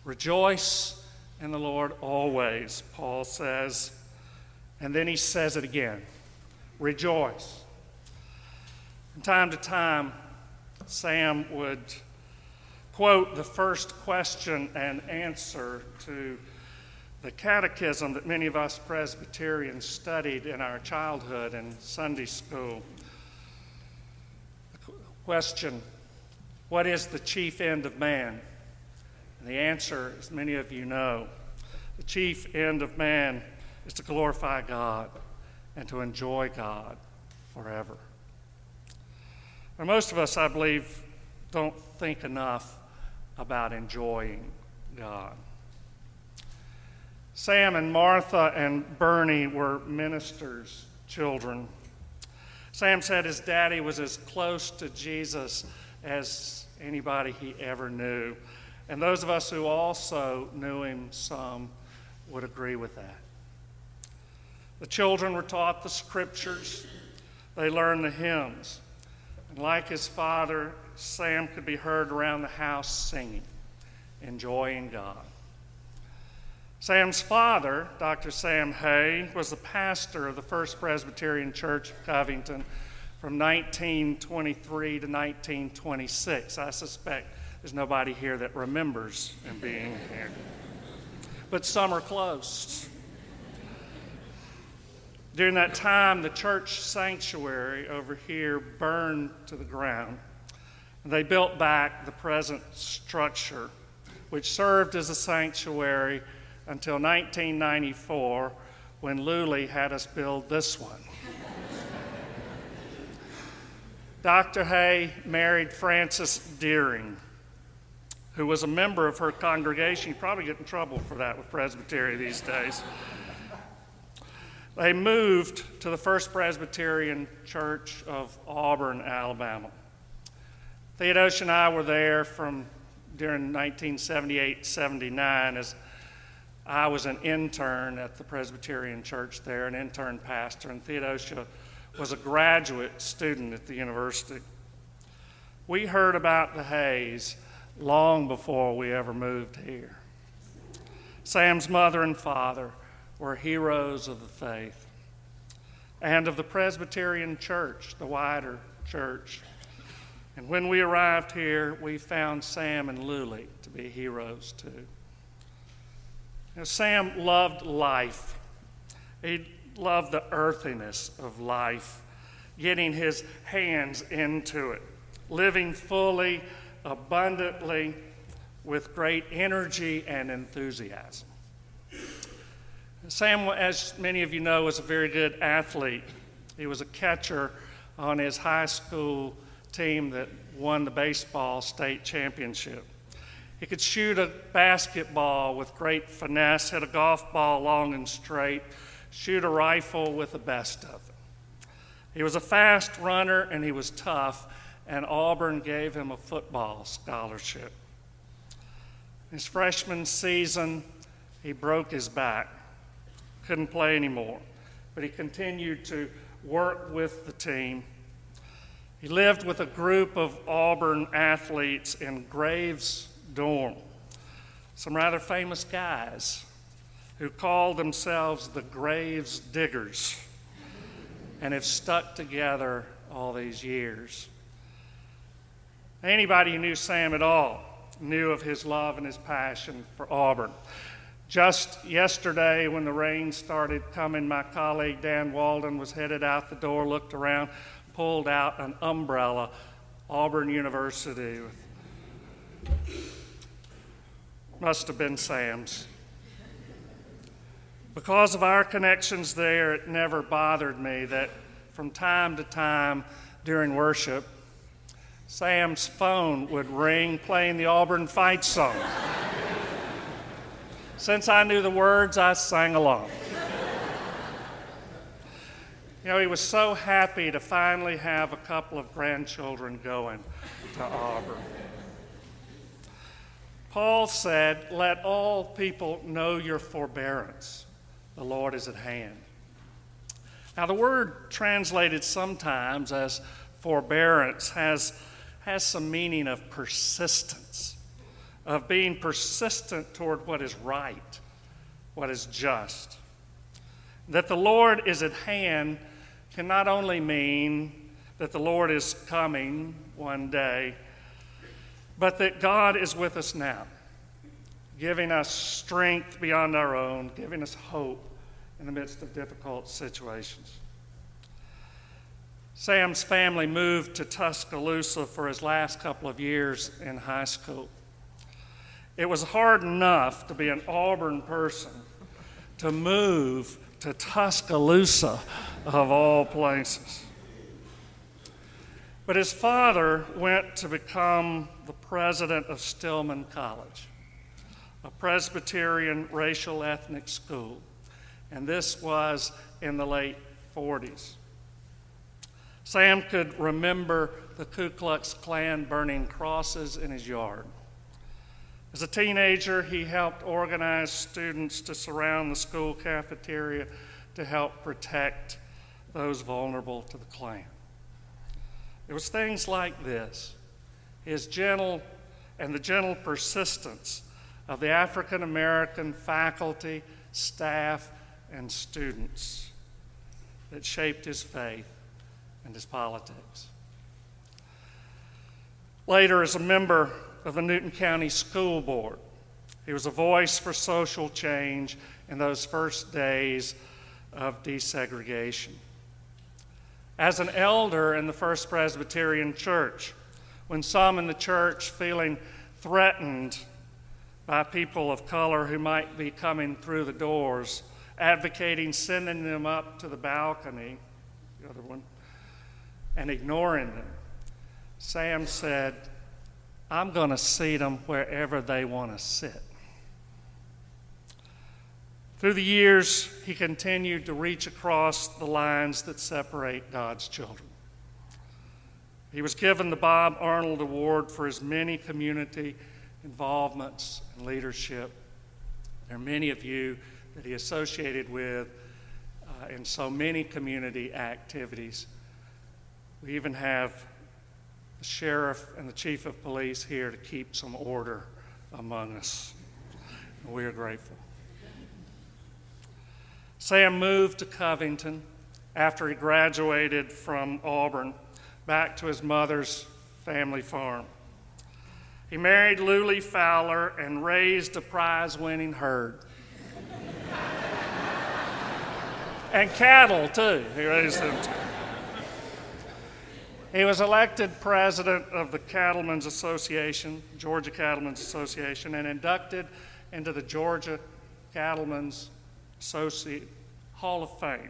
Rejoice in the Lord always, Paul says. And then he says it again. Rejoice. From time to time, Sam would quote the first question and answer to the catechism that many of us Presbyterians studied in our childhood in Sunday school. The question, what is the chief end of man? And the answer, as many of you know, the chief end of man is to glorify God and to enjoy God forever. Now, most of us, I believe, don't think enough about enjoying God. Sam and Martha and Bernie were ministers' children. Sam said his daddy was as close to Jesus as anybody he ever knew. And those of us who also knew him some would agree with that. The children were taught the scriptures. They learned the hymns. And like his father, Sam could be heard around the house singing, enjoying God. Sam's father, Dr. Sam Hay, was the pastor of the First Presbyterian Church of Covington from 1923 to 1926. I suspect there's nobody here that remembers him being here. But some are close. During that time, the church sanctuary over here burned to the ground. And they built back the present structure, which served as a sanctuary until 1994, when Luley had us build this one. Dr. Hay married Frances Deering, who was a member of her congregation. You probably get in trouble for that with Presbytery these days. They moved to the First Presbyterian Church of Auburn, Alabama. Theodosia and I were there during 1978-79 as I was an intern at the Presbyterian Church there, an intern pastor, and Theodosia was a graduate student at the university. We heard about the Hays long before we ever moved here. Sam's mother and father were heroes of the faith and of the Presbyterian Church, the wider church. And when we arrived here, we found Sam and Luley to be heroes too. Now, Sam loved life. He loved the earthiness of life, getting his hands into it, living fully, abundantly, with great energy and enthusiasm. Sam, as many of you know, was a very good athlete. He was a catcher on his high school team that won the baseball state championship. He could shoot a basketball with great finesse, hit a golf ball long and straight, shoot a rifle with the best of them. He was a fast runner and he was tough, and Auburn gave him a football scholarship. His freshman season, he broke his back, couldn't play anymore, but he continued to work with the team. He lived with a group of Auburn athletes in Graves dorm, some rather famous guys who called themselves the Graves Diggers and have stuck together all these years. Anybody who knew Sam at all knew of his love and his passion for Auburn. Just yesterday, when the rain started coming, my colleague Dan Walden was headed out the door, looked around, pulled out an umbrella, Auburn University. Must have been Sam's. Because of our connections there, it never bothered me that from time to time during worship, Sam's phone would ring playing the Auburn fight song. Since I knew the words, I sang along. You know, he was so happy to finally have a couple of grandchildren going to Auburn. Paul said, "Let all people know your forbearance. The Lord is at hand." Now, the word translated sometimes as forbearance has some meaning of persistence, of being persistent toward what is right, what is just. That the Lord is at hand can not only mean that the Lord is coming one day, but that God is with us now, giving us strength beyond our own, giving us hope in the midst of difficult situations. Sam's family moved to Tuscaloosa for his last couple of years in high school. It was hard enough to be an Auburn person to move to Tuscaloosa, of all places. But his father went to become the president of Stillman College, a Presbyterian racial ethnic school, and this was in the late 40s. Sam could remember the Ku Klux Klan burning crosses in his yard. As a teenager, he helped organize students to surround the school cafeteria to help protect those vulnerable to the Klan. It was things like this, the gentle persistence of the African American faculty, staff, and students that shaped his faith and his politics. Later, as a member of the Newton County School Board, he was a voice for social change in those first days of desegregation. As an elder in the First Presbyterian Church, when some in the church feeling threatened by people of color who might be coming through the doors, advocating sending them up to the balcony, the other one, and ignoring them, Sam said, "I'm going to seat them wherever they want to sit." Through the years, he continued to reach across the lines that separate God's children. He was given the Bob Arnold Award for his many community involvements and leadership. There are many of you that he associated with in so many community activities. We even have the sheriff and the chief of police here to keep some order among us. And we are grateful. Sam moved to Covington after he graduated from Auburn, back to his mother's family farm. He married Lulie Fowler and raised a prize-winning herd. And cattle, too. He raised them, too. He was elected president of the Cattlemen's Association, Georgia Cattlemen's Association, and inducted into the Georgia Cattlemen's Hall of Fame.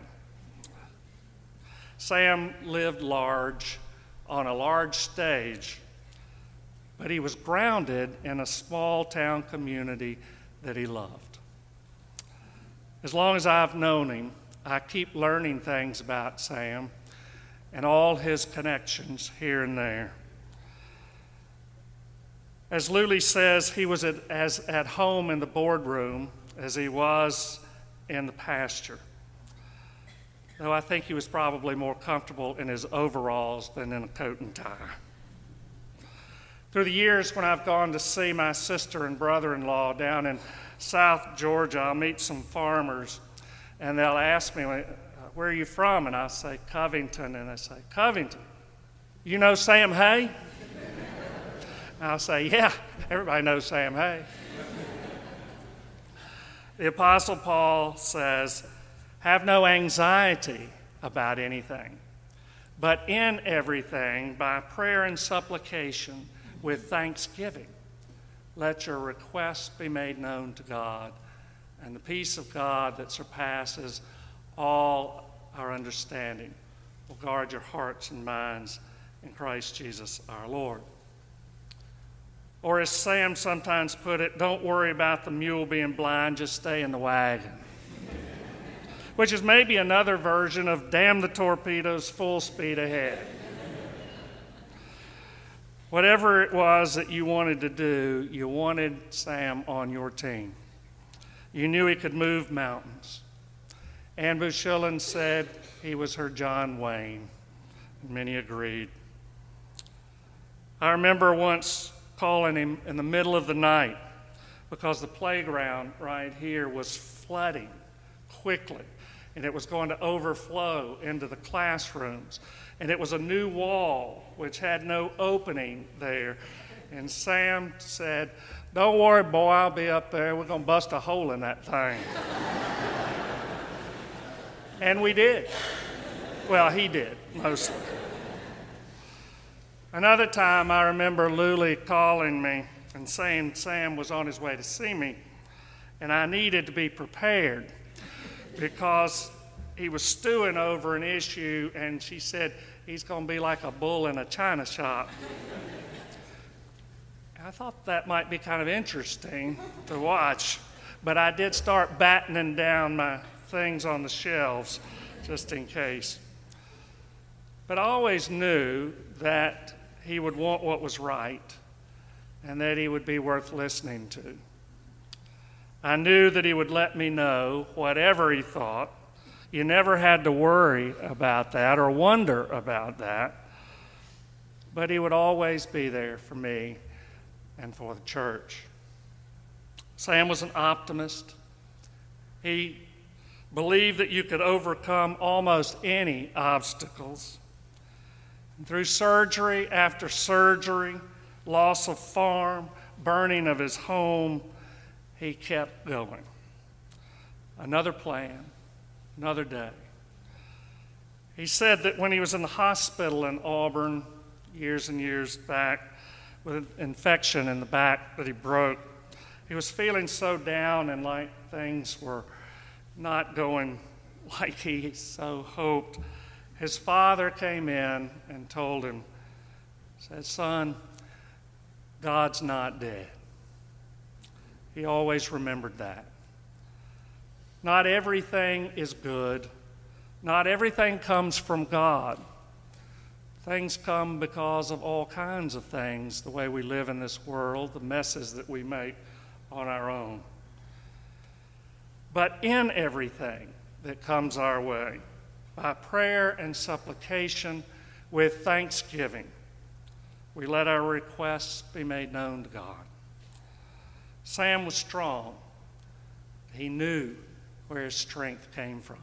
Sam lived large on a large stage, but he was grounded in a small town community that he loved. As long as I've known him, I keep learning things about Sam and all his connections here and there. As Lulie says, he was as at home in the boardroom as he was in the pasture, though I think he was probably more comfortable in his overalls than in a coat and tie. Through the years, when I've gone to see my sister and brother-in-law down in South Georgia, I'll meet some farmers, and they'll ask me, "Where are you from?" And I'll say, "Covington." And they say, "Covington? You know Sam Hay?" I'll say, "Yeah, everybody knows Sam Hay." The Apostle Paul says, "Have no anxiety about anything, but in everything, by prayer and supplication, with thanksgiving, let your requests be made known to God, and the peace of God that surpasses all our understanding will guard your hearts and minds in Christ Jesus our Lord." Or as Sam sometimes put it, "Don't worry about the mule being blind, just stay in the wagon." Which is maybe another version of "damn the torpedoes, full speed ahead." Whatever it was that you wanted to do, you wanted Sam on your team. You knew he could move mountains. Anne Bouchillon said he was her John Wayne, and many agreed. I remember once calling him in the middle of the night because the playground right here was flooding quickly, and it was going to overflow into the classrooms. And it was a new wall which had no opening there. And Sam said, "Don't worry, boy, I'll be up there. We're going to bust a hole in that thing." And we did. Well, he did, mostly. Another time, I remember Luli calling me and saying Sam was on his way to see me, and I needed to be prepared because he was stewing over an issue, and she said, "He's going to be like a bull in a china shop." I thought that might be kind of interesting to watch, but I did start battening down my things on the shelves just in case. But I always knew that he would want what was right and that he would be worth listening to. I knew that he would let me know whatever he thought. You never had to worry about that or wonder about that, but he would always be there for me and for the church. Sam was an optimist. He believed that you could overcome almost any obstacles. And through surgery after surgery, loss of farm, burning of his home, he kept going. Another plan, another day. He said that when he was in the hospital in Auburn years and years back with an infection in the back that he broke, he was feeling so down and like things were not going like he so hoped. His father came in and told him, said, "Son, God's not dead." He always remembered that. Not everything is good. Not everything comes from God. Things come because of all kinds of things, the way we live in this world, the messes that we make on our own. But in everything that comes our way, by prayer and supplication with thanksgiving, we let our requests be made known to God. Sam was strong. He knew where his strength came from.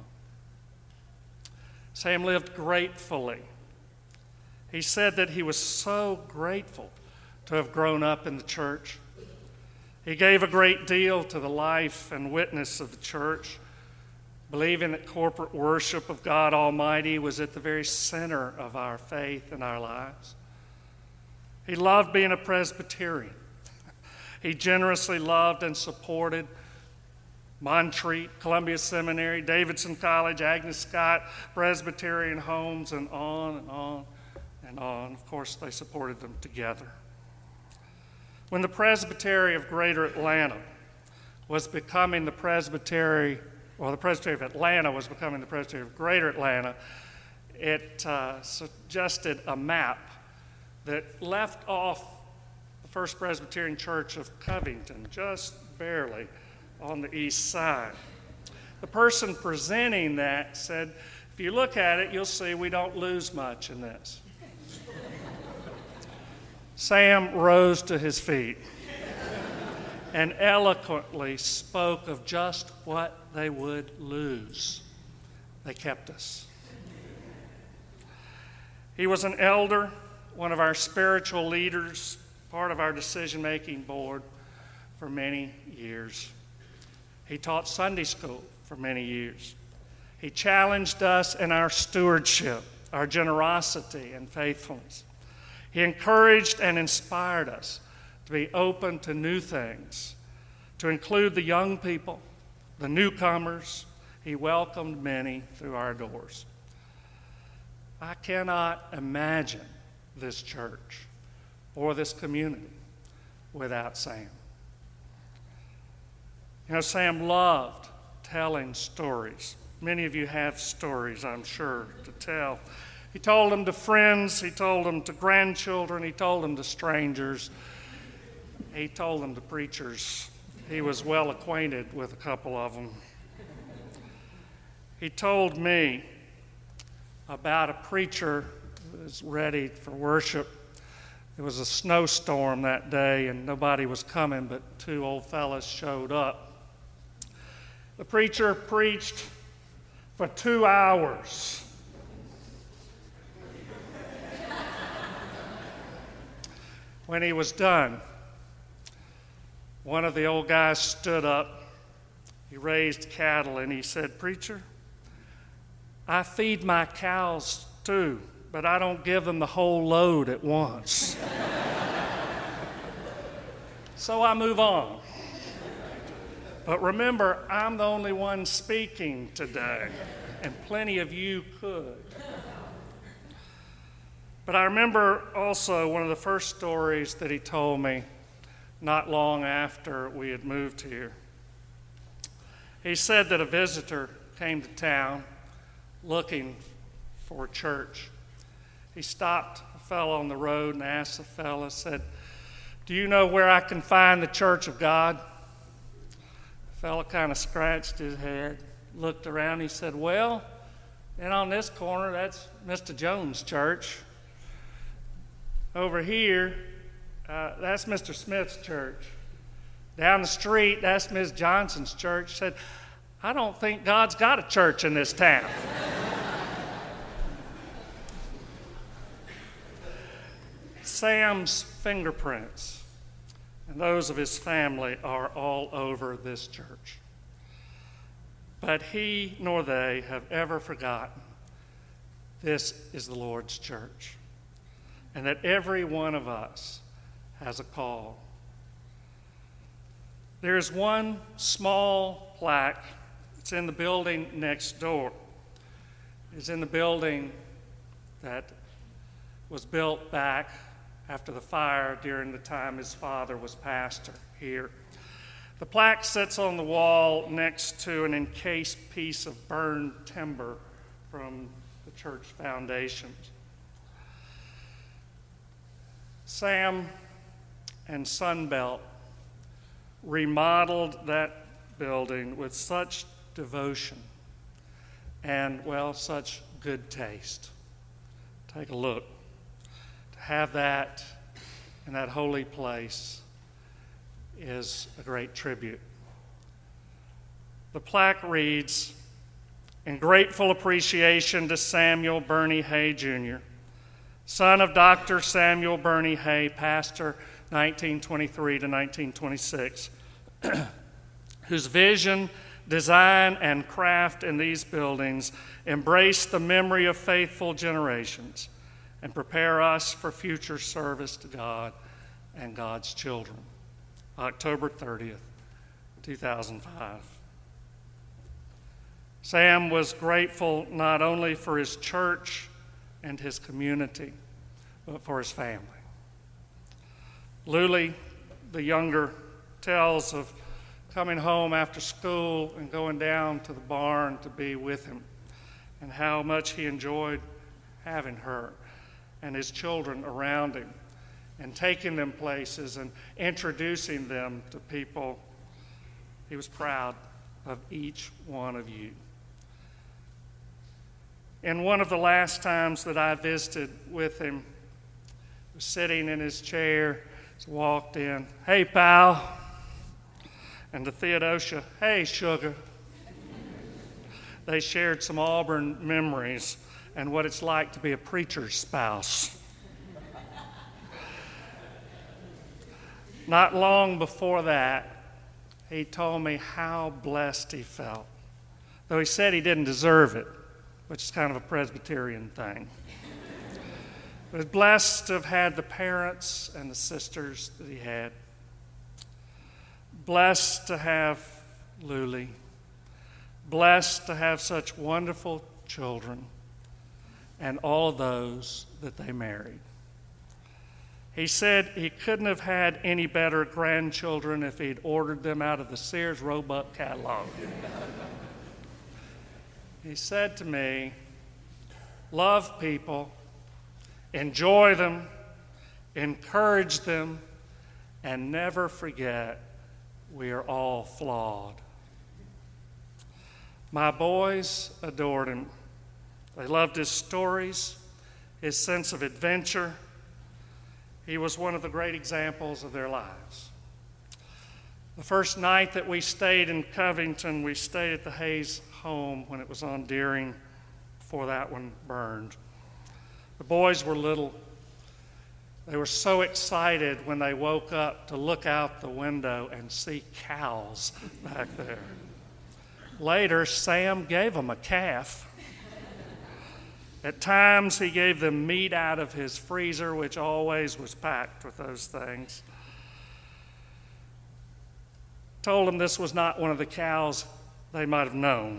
Sam lived gratefully. He said that he was so grateful to have grown up in the church. He gave a great deal to the life and witness of the church, believing that corporate worship of God Almighty was at the very center of our faith and our lives. He loved being a Presbyterian. He generously loved and supported Montreat, Columbia Seminary, Davidson College, Agnes Scott, Presbyterian homes, and on and on and on. Of course, they supported them together. When the Presbytery of Greater Atlanta was becoming the Presbytery of Atlanta was becoming the Presbytery of Greater Atlanta, it suggested a map that left off the First Presbyterian Church of Covington, just barely on the east side. The person presenting that said, "If you look at it, you'll see we don't lose much in this." Sam rose to his feet and eloquently spoke of just what they would lose. They kept us. He was an elder, one of our spiritual leaders, part of our decision-making board for many years. He taught Sunday school for many years. He challenged us in our stewardship, our generosity and faithfulness. He encouraged and inspired us to be open to new things, to include the young people, the newcomers. He welcomed many through our doors. I cannot imagine this church or this community without Sam. You know, Sam loved telling stories. Many of you have stories, I'm sure, to tell. He told them to friends, he told them to grandchildren, he told them to strangers, he told them to preachers. He was well acquainted with a couple of them. He told me about a preacher who was ready for worship It was a snowstorm that day, and nobody was coming, but two old fellas showed up. The preacher preached for 2 hours. When he was done, one of the old guys stood up. He raised cattle, and he said, "Preacher, I feed my cows too, but I don't give them the whole load at once." So I move on. But remember, I'm the only one speaking today, and plenty of you could. But I remember also one of the first stories that he told me not long after we had moved here. He said that a visitor came to town looking for a church. He stopped a fellow on the road and asked the fellow, said, "Do you know where I can find the Church of God?" The fellow kind of scratched his head, looked around, he said, "Well, and on this corner, that's Mr. Jones' church. Over here, that's Mr. Smith's church. Down the street, that's Ms. Johnson's church." Said, "I don't think God's got a church in this town." Sam's fingerprints and those of his family are all over this church. But he nor they have ever forgotten this is the Lord's church, and that every one of us has a call. There's one small plaque. It's in the building next door. It's in the building that was built back after the fire during the time his father was pastor here. The plaque sits on the wall next to an encased piece of burned timber from the church foundations. Sam and Sunbelt remodeled that building with such devotion and, well, such good taste. Take a look. To have that in that holy place is a great tribute. The plaque reads, "In grateful appreciation to Samuel Bernie Hay, Jr., son of Dr. Samuel Bernie Hay, pastor 1923 to 1926, whose vision, design, and craft in these buildings embrace the memory of faithful generations and prepare us for future service to God and God's children." October 30th, 2005. Sam was grateful not only for his church and his community, but for his family. Luli, the younger, tells of coming home after school and going down to the barn to be with him, and how much he enjoyed having her and his children around him and taking them places and introducing them to people. He was proud of each one of you. And one of the last times that I visited with him, he was sitting in his chair, he walked in, "Hey, pal." And to Theodosia, "Hey, sugar." They shared some Auburn memories and what it's like to be a preacher's spouse. Not long before that, he told me how blessed he felt, though he said he didn't deserve it, which is kind of a Presbyterian thing. He was blessed to have had the parents and the sisters that he had. Blessed to have Luli. Blessed to have such wonderful children and all of those that they married. He said he couldn't have had any better grandchildren if he'd ordered them out of the Sears Roebuck catalog. He said to me, "Love people, enjoy them, encourage them, and never forget we are all flawed." My boys adored him. They loved his stories, his sense of adventure, He was one of the great examples of their lives. The first night that we stayed in Covington, we stayed at the Hayes home when it was on Deering before that one burned. The boys were little. They were so excited when they woke up to look out the window and see cows back there. Later, Sam gave them a calf. At times, he gave them meat out of his freezer, which always was packed with those things. Told them this was not one of the cows they might have known.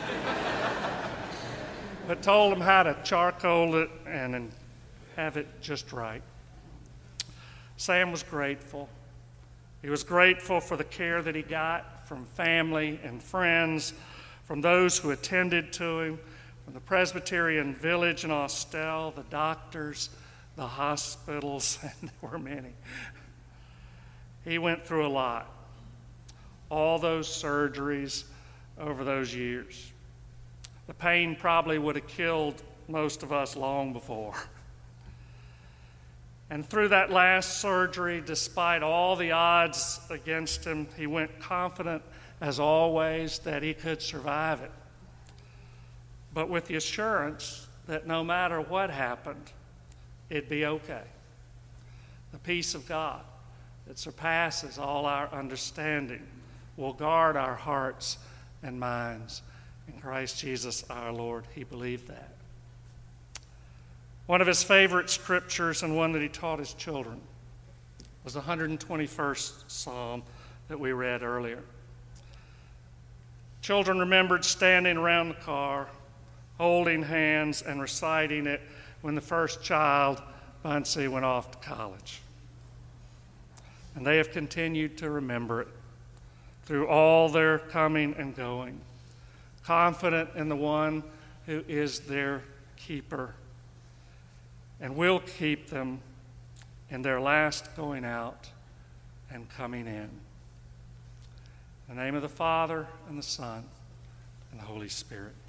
But told them how to charcoal it and have it just right. Sam was grateful. He was grateful for the care that he got from family and friends, from those who attended to him, from the Presbyterian village in Austell, the doctors, the hospitals, and there were many. He went through a lot. All those surgeries over those years. The pain probably would have killed most of us long before. And through that last surgery, despite all the odds against him, he went confident, as always, that he could survive it. But with the assurance that no matter what happened, it'd be okay. The peace of God that surpasses all our understanding will guard our hearts and minds in Christ Jesus our Lord. He believed that. One of his favorite scriptures and one that he taught his children was the 121st Psalm that we read earlier. Children remembered standing around the car, holding hands and reciting it when the first child, Bunsey, went off to college. And they have continued to remember it through all their coming and going, confident in the one who is their keeper and will keep them in their last going out and coming in. In the name of the Father, and the Son, and the Holy Spirit.